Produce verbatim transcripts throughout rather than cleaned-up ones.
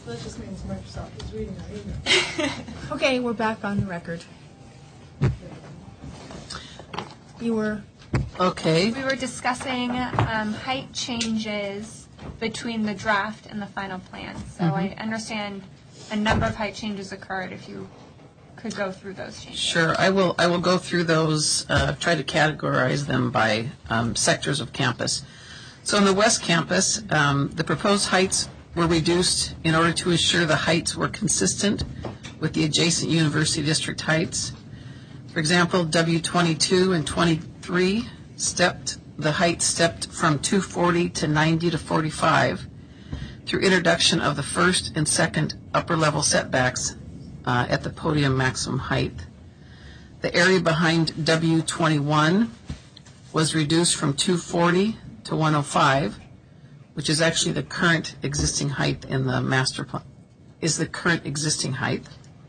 So that just means Microsoft is reading our email. Okay, we're back on the record. You were... Okay. We were discussing um, height changes between the draft and the final plan. So mm-hmm. I understand a number of height changes occurred. If you could go through those changes. Sure. I will I will go through those, uh, try to categorize them by um, sectors of campus. So in the West Campus, um, the proposed heights were reduced in order to ensure the heights were consistent with the adjacent University District heights. For example, W twenty-two and twenty-three stepped, the height stepped from two forty to ninety to forty-five through introduction of the first and second upper level setbacks uh, at the podium maximum height. The area behind W twenty-one was reduced from two forty to one oh five, which is actually the current existing height in the master plan, is the current existing height.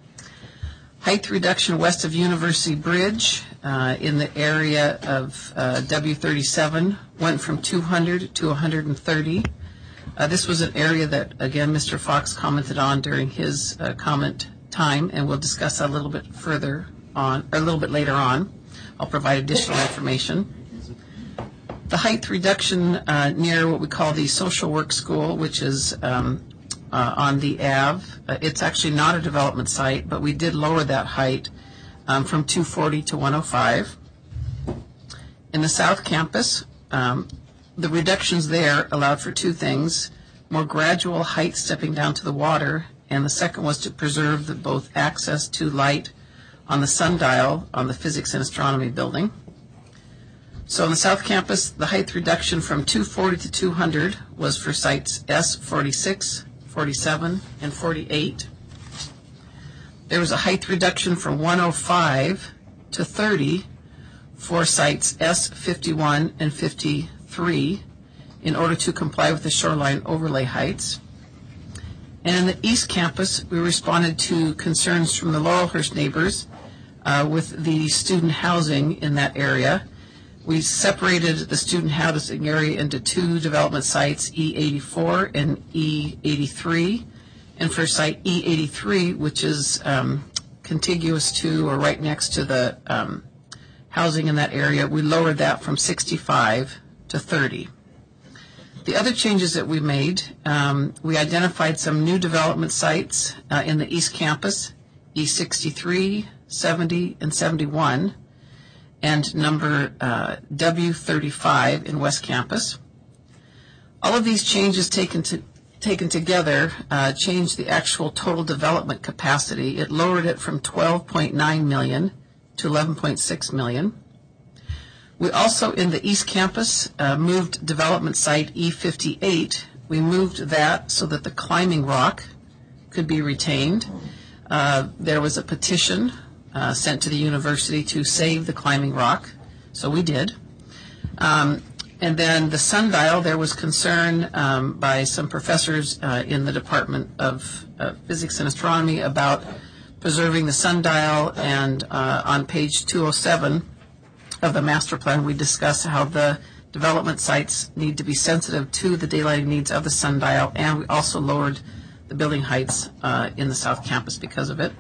Height reduction west of University Bridge uh, in the area of uh, W thirty-seven went from two hundred to one hundred thirty. Uh, this was an area that, again, Mister Fox commented on during his uh, comment time, and we'll discuss that a little bit further on, or a little bit later on. I'll provide additional information. The height reduction uh, near what we call the Social Work School, which is um, uh, on the Ave. Uh, it's actually not a development site, but we did lower that height um, from two forty to one oh five. In the South Campus, um, the reductions there allowed for two things: more gradual height stepping down to the water, and the second was to preserve the, both access to light on the sundial on the Physics and Astronomy building. So in the South Campus, the height reduction from two forty to two hundred was for sites S forty-six, forty-seven, and forty-eight. There was a height reduction from one oh five to thirty for sites S fifty-one and fifty-three in order to comply with the shoreline overlay heights. And in the East Campus, we responded to concerns from the Laurelhurst neighbors uh, with the student housing in that area. We separated the student housing area into two development sites, E eighty-four and E eighty-three. And for site E eighty-three, which is um, contiguous to or right next to the um, housing in that area, we lowered that from sixty-five to thirty. The other changes that we made, um, we identified some new development sites uh, in the East Campus, E sixty-three, seventy, and seventy-one. And number uh, W thirty-five in West Campus. All of these changes taken to, taken together uh, changed the actual total development capacity. It lowered it from twelve point nine million to eleven point six million. We also, in the East Campus, uh, moved development site E fifty-eight. We moved that so that the climbing rock could be retained. Uh, there was a petition Uh, sent to the university to save the climbing rock, so we did. Um, and then the sundial, there was concern um, by some professors uh, in the Department of uh, Physics and Astronomy about preserving the sundial, and uh, on page two oh seven of the master plan, we discuss how the development sites need to be sensitive to the daylighting needs of the sundial, and we also lowered the building heights uh, in the South Campus because of it.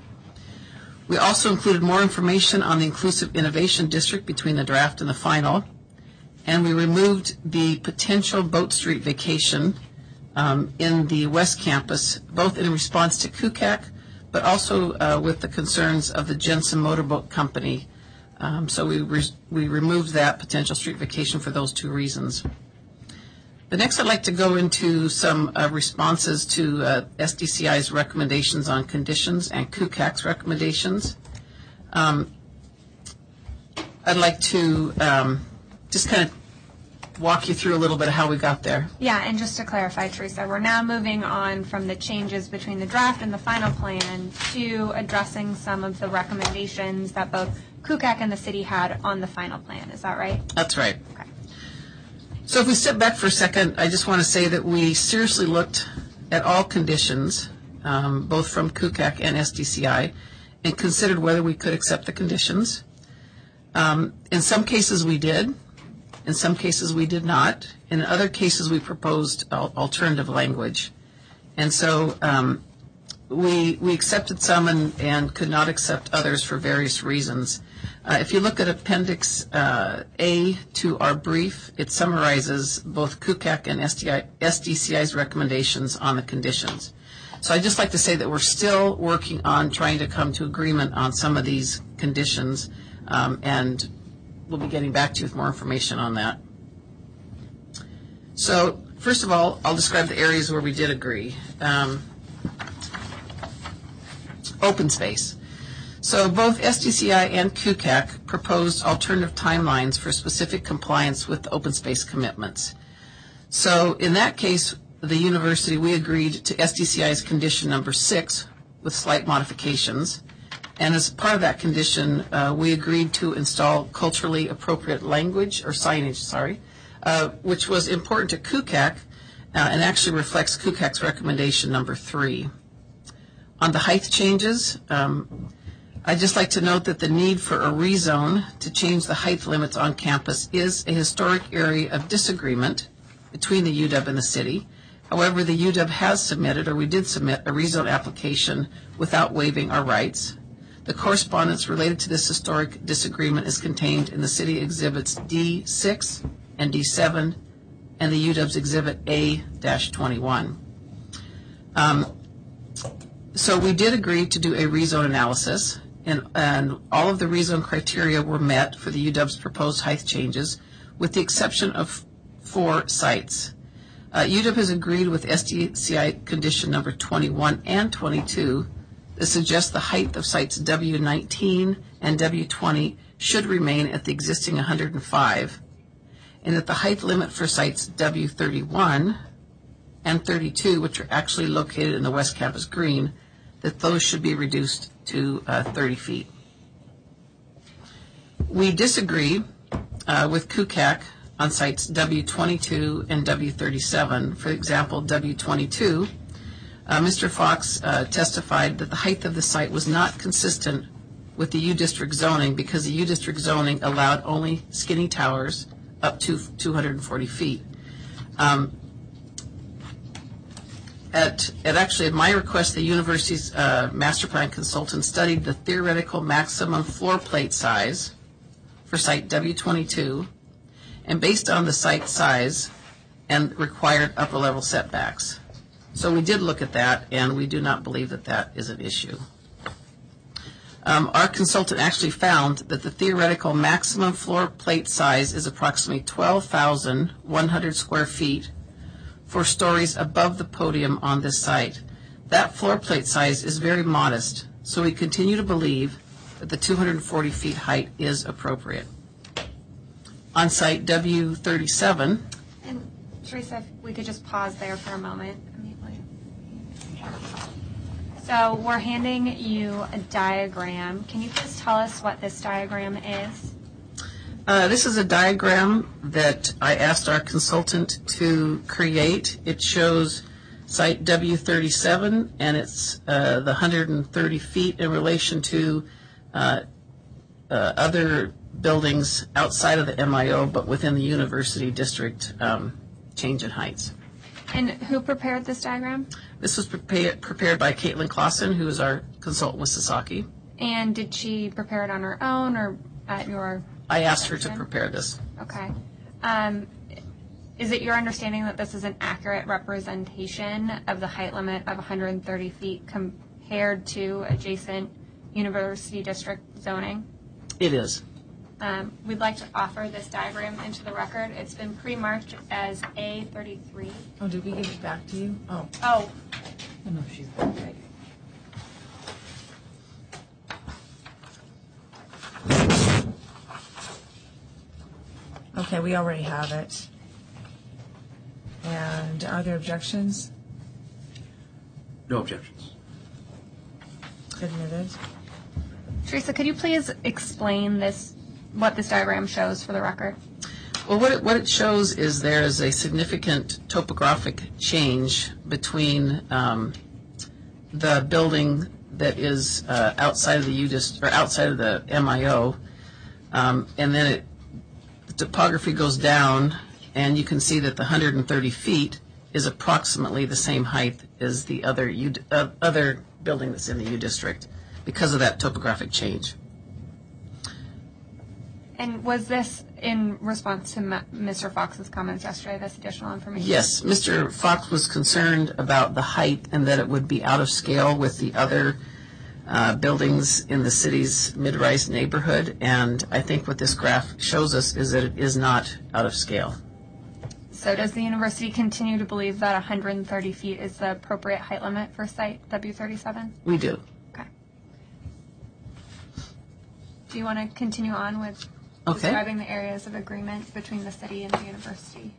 We also included more information on the Inclusive Innovation District between the draft and the final, and we removed the potential Boat Street vacation um, in the West Campus, both in response to K U C A C, but also uh, with the concerns of the Jensen Motorboat Company. Um, so we, re- we removed that potential street vacation for those two reasons. The next, I'd like to go into some uh, responses to uh, S D C I's recommendations on conditions and K U C A C's recommendations. Um, I'd like to um, just kind of walk you through a little bit of how we got there. Yeah, and just to clarify, Teresa, we're now moving on from the changes between the draft and the final plan to addressing some of the recommendations that both K U C A C and the city had on the final plan. Is that right? That's right. Okay. So if we step back for a second, I just want to say that we seriously looked at all conditions, um, both from K U C A C and S D C I, and considered whether we could accept the conditions. Um, in some cases we did. In some cases we did not. In other cases we proposed al- alternative language. And so um, we we accepted some and, and could not accept others for various reasons. Uh, if you look at Appendix uh, A to our brief, it summarizes both C U C A C and S D C I's recommendations on the conditions. So I'd just like to say that we're still working on trying to come to agreement on some of these conditions, um, and we'll be getting back to you with more information on that. So first of all, I'll describe the areas where we did agree. Um, open space. So both S D C I and C U C A C proposed alternative timelines for specific compliance with the open space commitments. So in that case, the university, we agreed to S D C I's condition number six with slight modifications. And as part of that condition, uh, we agreed to install culturally appropriate language or signage, sorry, uh, which was important to C U C A C uh, and actually reflects C U C A C's recommendation number three. On the height changes, um, I'd just like to note that the need for a rezone to change the height limits on campus is a historic area of disagreement between the U W and the city. However, the U W has submitted, or we did submit, a rezone application without waiving our rights. The correspondence related to this historic disagreement is contained in the city exhibits D six and D seven and the U W's exhibit A twenty-one. Um, so we did agree to do a rezone analysis, and, and all of the rezone criteria were met for the U W's proposed height changes, with the exception of four sites. Uh, U W has agreed with S D C I condition number twenty-one and twenty-two that suggests the height of sites W nineteen and W twenty should remain at the existing one hundred five, and that the height limit for sites W thirty-one and thirty-two, which are actually located in the West Campus Green, that those should be reduced to uh, thirty feet. We disagree uh, with C U C A C on sites W twenty-two and W thirty-seven. For example, W twenty-two, uh, Mister Fox uh, testified that the height of the site was not consistent with the U District zoning because the U District zoning allowed only skinny towers up to two hundred forty feet. Um, At, at actually, at my request, the university's uh, master plan consultant studied the theoretical maximum floor plate size for site W twenty-two, and based on the site size and required upper level setbacks. So we did look at that, and we do not believe that that is an issue. Um, our consultant actually found that the theoretical maximum floor plate size is approximately twelve thousand one hundred square feet for stories above the podium on this site. That floor plate size is very modest, so we continue to believe that the two hundred forty feet height is appropriate. On site W thirty-seven. And Teresa, if we could just pause there for a moment. So we're handing you a diagram. Can you please tell us what this diagram is? Uh, this is a diagram that I asked our consultant to create. It shows site W thirty-seven, and it's uh, the one hundred thirty feet in relation to uh, uh, other buildings outside of the M I O, but within the university district um, change in heights. And who prepared this diagram? This was prepared, prepared by Caitlin Clausen, who is our consultant with Sasaki. And did she prepare it on her own or at your... I asked her to prepare this. Okay. Um, is it your understanding that this is an accurate representation of the height limit of one hundred thirty feet compared to adjacent university district zoning? It is. Um, we'd like to offer this diagram into the record. It's been pre-marked as A thirty-three. Oh, did we give it back to you? Oh. Oh, I know she's okay. Okay, we already have it. And are there objections? No objections. Admitted. Teresa, could you please explain this, what this diagram shows for the record? Well, what it, what it shows is there is a significant topographic change between um, the building that is uh, outside of the U D I S, or outside of the M I O, um, and then it, the topography goes down, and you can see that the one hundred thirty feet is approximately the same height as the other U, uh, other building that's in the U district because of that topographic change. And was this in response to Ma- Mister Fox's comments yesterday, this additional information? Yes, Mister Fox was concerned about the height and that it would be out of scale with the other uh, buildings in the city's mid-rise neighborhood, and I think what this graph shows us is that it is not out of scale. So does the university continue to believe that one hundred thirty feet is the appropriate height limit for site W thirty-seven? We do. Okay. Do you want to continue on with Okay. describing the areas of agreement between the city and the university?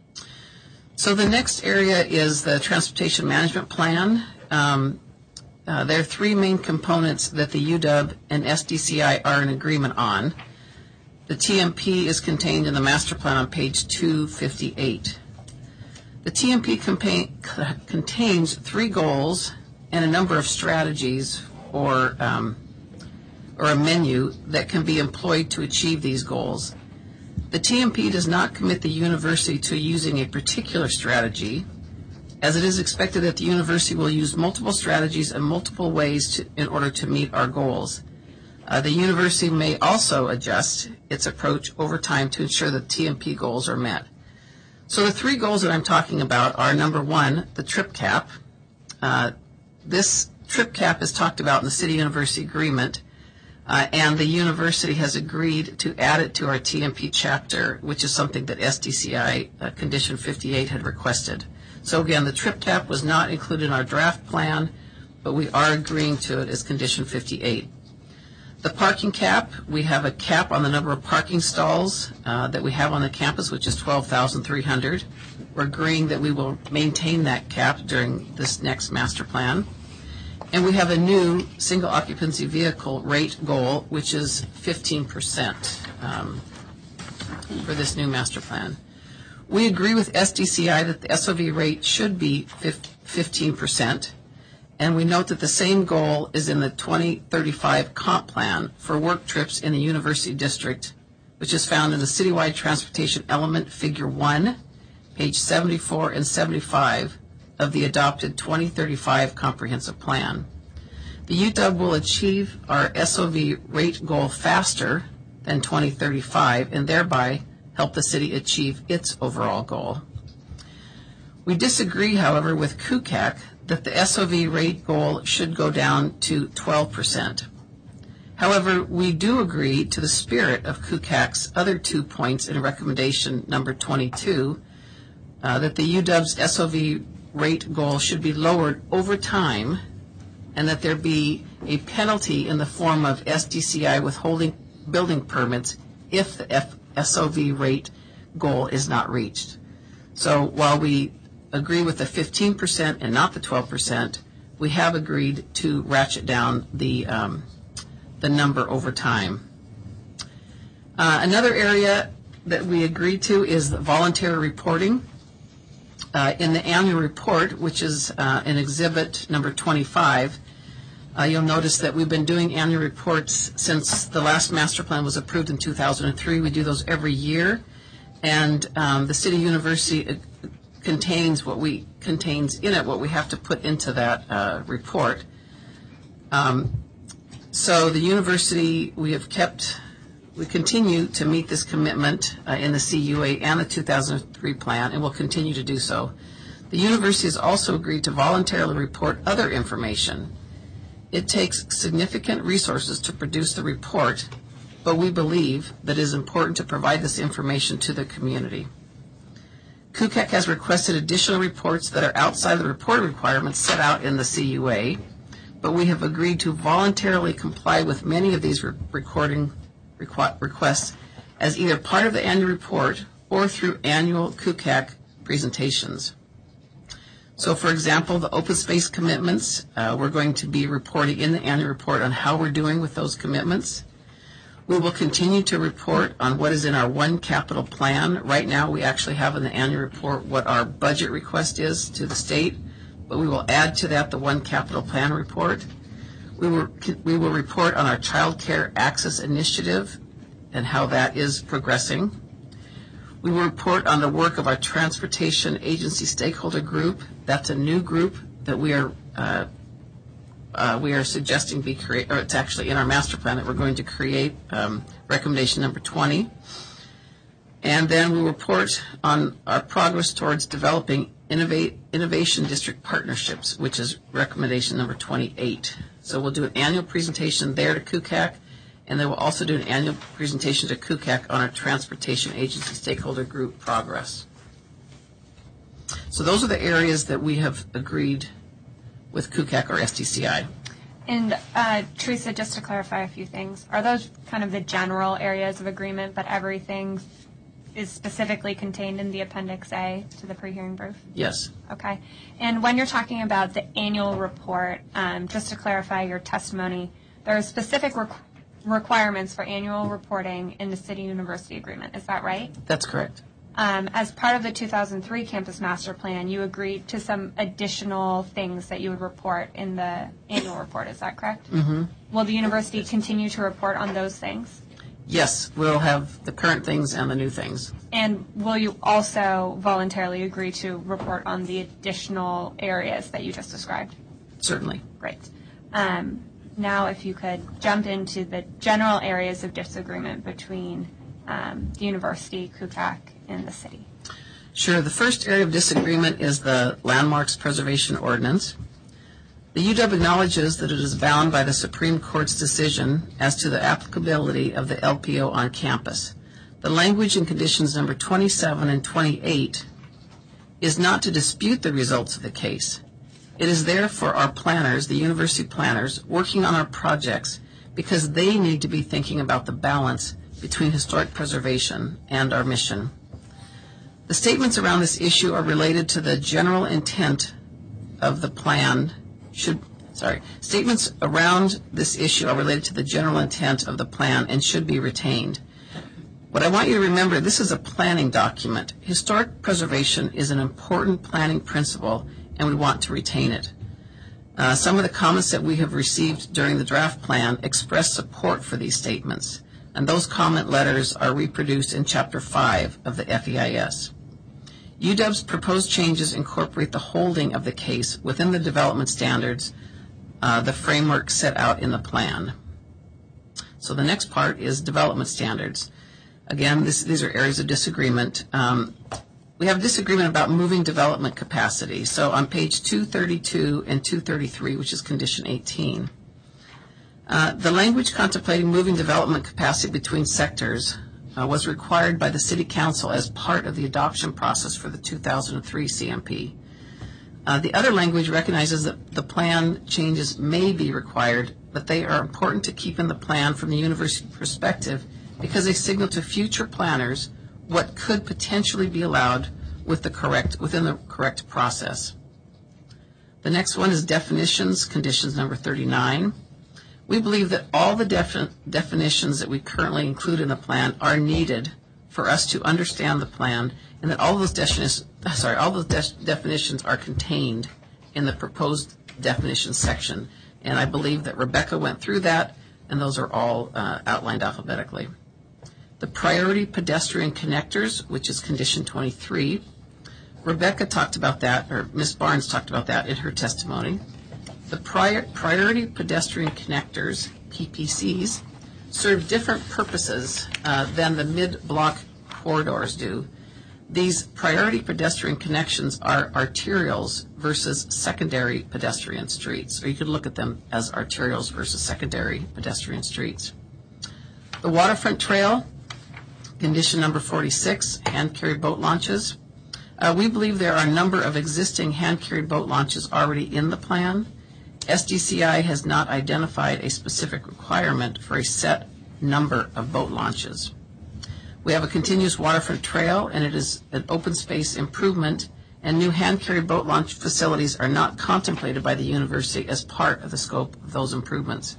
So the next area is the Transportation Management Plan. Um, uh, there are three main components that the U W and S D C I are in agreement on. The T M P is contained in the master plan on page two fifty-eight. The T M P compa- c- contains three goals and a number of strategies or um, or a menu that can be employed to achieve these goals. The T M P does not commit the university to using a particular strategy, as it is expected that the university will use multiple strategies and multiple ways to, in order to meet our goals. Uh, the university may also adjust its approach over time to ensure that T M P goals are met. So the three goals that I'm talking about are, number one, the trip cap. Uh, this trip cap is talked about in the city-university agreement, uh, and the university has agreed to add it to our T M P chapter, which is something that S D C I uh, Condition fifty-eight had requested. So again, the trip cap was not included in our draft plan, but we are agreeing to it as Condition fifty-eight. The parking cap, we have a cap on the number of parking stalls uh, that we have on the campus, which is twelve thousand three hundred. We're agreeing that we will maintain that cap during this next master plan. And we have a new single occupancy vehicle rate goal, which is fifteen percent um, for this new master plan. We agree with S D C I that the S O V rate should be fifteen percent. And we note that the same goal is in the twenty thirty-five comp plan for work trips in the university district, which is found in the citywide transportation element figure one, page seventy-four and seventy-five of the adopted twenty thirty-five comprehensive plan. The U W will achieve our S O V rate goal faster than twenty thirty-five and thereby help the city achieve its overall goal. We disagree, however, with C U C A C that the S O V rate goal should go down to twelve percent. However, we do agree to the spirit of C U C A C's other two points in recommendation number twenty-two, uh, that the U W's S O V rate goal should be lowered over time and that there be a penalty in the form of S D C I withholding building permits if the F- S O V rate goal is not reached. So while we agree with the fifteen percent and not the twelve percent, we have agreed to ratchet down the um, the number over time. Uh, another area that we agreed to is the voluntary reporting. Uh, in the annual report, which is uh, in exhibit number twenty-five, uh, you'll notice that we've been doing annual reports since the last master plan was approved in two thousand three. We do those every year, and um, the City University contains what we contains in it what we have to put into that uh, report. Um, so the university, we have kept, we continue to meet this commitment uh, in the C U A and the two thousand three plan, and will continue to do so. The university has also agreed to voluntarily report other information. It takes significant resources to produce the report, but we believe that it is important to provide this information to the community. C U C A C has requested additional reports that are outside the report requirements set out in the C U A, but we have agreed to voluntarily comply with many of these re- recording requ- requests as either part of the annual report or through annual C U C A C presentations. So, for example, the open space commitments, uh, we're going to be reporting in the annual report on how we're doing with those commitments. We will continue to report on what is in our one capital plan. Right now, we actually have in the annual report what our budget request is to the state, but we will add to that the one capital plan report. We will, we will report on our child care access initiative and how that is progressing. We will report on the work of our transportation agency stakeholder group. That's a new group that we are uh, uh, we are suggesting be create, or it's actually in our master plan that we're going to create um, recommendation number twenty. And then we report on our progress towards developing innovate, innovation district partnerships, which is recommendation number twenty-eight. So we'll do an annual presentation there to K U C A C, and then we'll also do an annual presentation to K U C A C on our transportation agency stakeholder group progress. So those are the areas that we have agreed with K U C A C or S T C I. And uh, Teresa, just to clarify a few things, are those kind of the general areas of agreement, but everything is specifically contained in the Appendix A to the pre-hearing brief? Yes. Okay. And when you're talking about the annual report, um, just to clarify your testimony, there are specific requ- requirements for annual reporting in the City University Agreement. Is that right? That's correct. Um, as part of the two thousand three Campus Master Plan, you agreed to some additional things that you would report in the annual report. Is that correct? Mm-hmm. Will the university continue to report on those things? Yes, we'll have the current things and the new things. And will you also voluntarily agree to report on the additional areas that you just described? Certainly. Great. Um, now, if you could jump into the general areas of disagreement between um, the university, K U C A C, and the city. Sure. The first area of disagreement is the Landmarks Preservation Ordinance. The U W acknowledges that it is bound by the Supreme Court's decision as to the applicability of the L P O on campus. The language in conditions number twenty-seven and twenty-eight is not to dispute the results of the case. It is there for our planners, the university planners, working on our projects because they need to be thinking about the balance between historic preservation and our mission. The statements around this issue are related to the general intent of the plan. Should sorry, statements around this issue are related to the general intent of the plan and should be retained. What I want you to remember, this is a planning document. Historic preservation is an important planning principle, and we want to retain it. Uh, some of the comments that we have received during the draft plan express support for these statements, and those comment letters are reproduced in Chapter five of the F E I S. U W's proposed changes incorporate the holding of the case within the development standards, uh, the framework set out in the plan. So the next part is development standards. Again, this, these are areas of disagreement. Um, we have disagreement about moving development capacity. So on page two thirty-two and two thirty-three, which is condition eighteen, uh, the language contemplating moving development capacity between sectors Uh, was required by the City Council as part of the adoption process for the two thousand three C M P. Uh, the other language recognizes that the plan changes may be required, but they are important to keep in the plan from the university perspective because they signal to future planners what could potentially be allowed with the correct, within the correct process. The next one is definitions, conditions number thirty-nine. We believe that all the defi- definitions that we currently include in the plan are needed for us to understand the plan, and that all those definitions, sorry, all those de- definitions are contained in the proposed definitions section. And I believe that Rebecca went through that, and those are all uh, outlined alphabetically. The priority pedestrian connectors, which is condition twenty-three, Rebecca talked about that, or Miz Barnes talked about that in her testimony. The prior, priority pedestrian connectors, P P Cs, serve different purposes uh, than the mid-block corridors do. These priority pedestrian connections are arterials versus secondary pedestrian streets, or you could look at them as arterials versus secondary pedestrian streets. The waterfront trail, condition number forty-six, hand-carried boat launches. Uh, we believe there are a number of existing hand-carried boat launches already in the plan. S D C I has not identified a specific requirement for a set number of boat launches. We have a continuous waterfront trail, and it is an open space improvement, and new hand-carried boat launch facilities are not contemplated by the university as part of the scope of those improvements.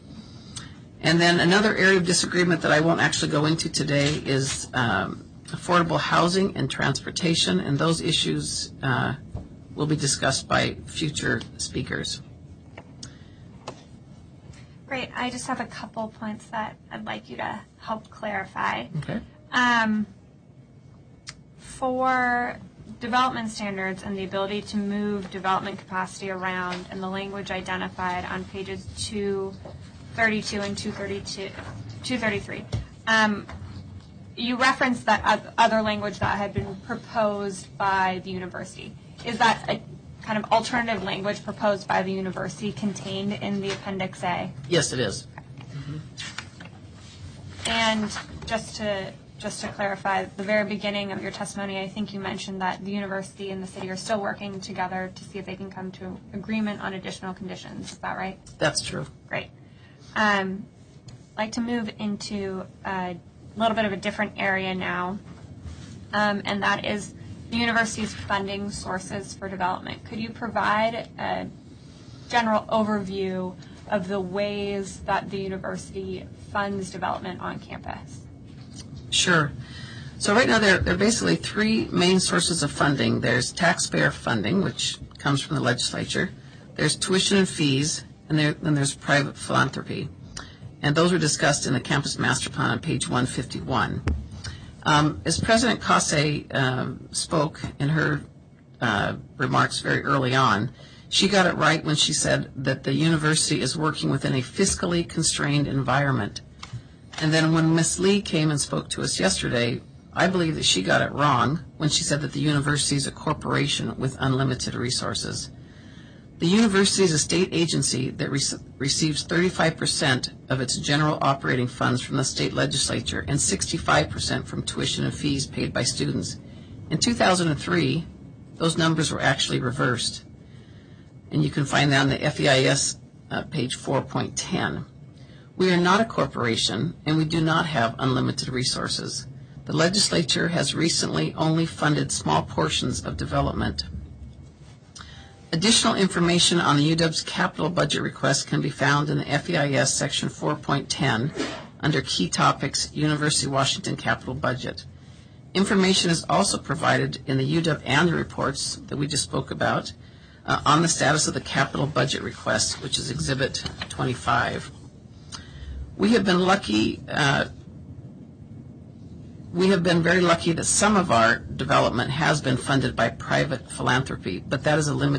And then another area of disagreement that I won't actually go into today is um, affordable housing and transportation, and those issues uh, will be discussed by future speakers. Great. I just have a couple points that I'd like you to help clarify. Okay. Um, for development standards and the ability to move development capacity around and the language identified on pages two thirty-two and two thirty-two, two thirty-three. Um, you referenced that oth- other language that had been proposed by the university. Is that a kind of alternative language proposed by the university contained in the Appendix A? Yes, it is. And just to just to clarify, at the very beginning of your testimony, I think you mentioned that the university and the city are still working together to see if they can come to agreement on additional conditions. Is that right? That's true. Great. Um, I'd like to move into a little bit of a different area now, um, and that is the university's funding sources for development. Could you provide a general overview of the ways that the university funds development on campus? Sure. So right now there, there are basically three main sources of funding. There's taxpayer funding, which comes from the legislature. There's tuition and fees, and there, then there's private philanthropy. And those were discussed in the Campus Master Plan on page one fifty-one. Um, as President Kase um, spoke in her uh, remarks very early on, she got it right when she said that the university is working within a fiscally constrained environment. And then when Miz Lee came and spoke to us yesterday, I believe that she got it wrong when she said that the university is a corporation with unlimited resources. The university is a state agency that re- receives thirty-five percent of its general operating funds from the state legislature and sixty-five percent from tuition and fees paid by students. In two thousand three, those numbers were actually reversed. And you can find that on the F E I S uh, page four point ten. We are not a corporation, and we do not have unlimited resources. The legislature has recently only funded small portions of development. Additional information on the U W's capital budget request can be found in the F E I S section four point ten under Key Topics, University of Washington Capital Budget. Information is also provided in the U W annual reports that we just spoke about uh, on the status of the capital budget request, which is Exhibit twenty-five. We have been lucky, uh, we have been very lucky that some of our development has been funded by private philanthropy, but that is a limited